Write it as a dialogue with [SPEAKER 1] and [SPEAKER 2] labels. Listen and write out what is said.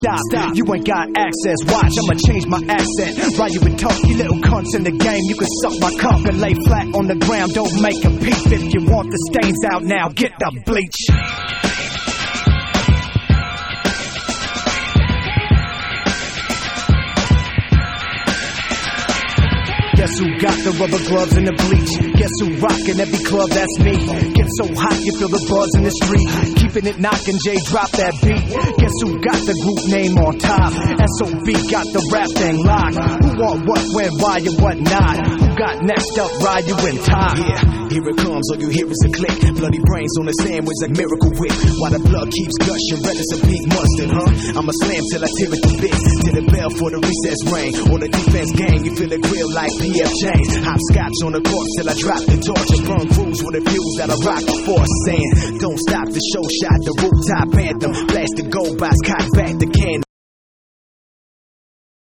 [SPEAKER 1] Stop, you ain't got access. Watch, I'ma change my accent. While you been talk, you little cunts in the game. You can suck my cup and lay flat on the ground. Don't make a peep. If you want the stains out now, get the bleach. Guess who got the rubber gloves and the bleach? Guess who rockin' every club? That's me. Get so hot you feel the buzz in the street. Keeping it knockin', Jay drop that beat. Guess who got the group name on top? SOB got the rap thing locked. Who want what, when, why, and what not? Who got next up, ride you in time?
[SPEAKER 2] Yeah, here it comes, all you hear is a click. Bloody brains on the sandwich like Miracle Whip. While the blood keeps gushing, red as a pink mustard, huh? I'ma slam till I tear it to bits. Till the bell for the recess ring. On the defense game, you feel it grill like PF Chang's. Hopscotch on the court till I drop the torch. And burn crews with a fuse that I rock before saying, don't stop the show shot, the rooftop anthem. Blast the gold box, cock back the can.